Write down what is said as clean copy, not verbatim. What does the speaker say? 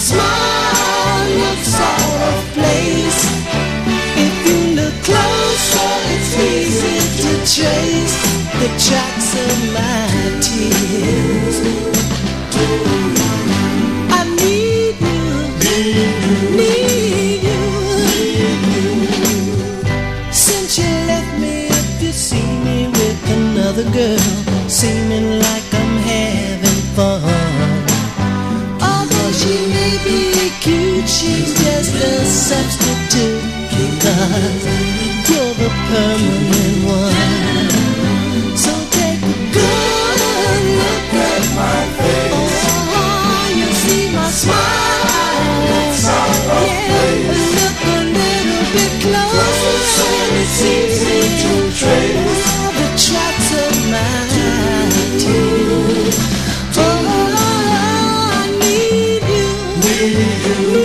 smile looks out of place. If you look closer, it's easy to trace the tracks of my tears. I need you, need you. Since you left me, if you see me with another girl, seeming like I'm having fun. Although she may be cute, she's just a substitute, because you're the permanent one. So take a good look at my face. Oh, you see my smile. Yeah, look a little bit closer, and it's easy to trace the tracks of my tears. Oh, I need you.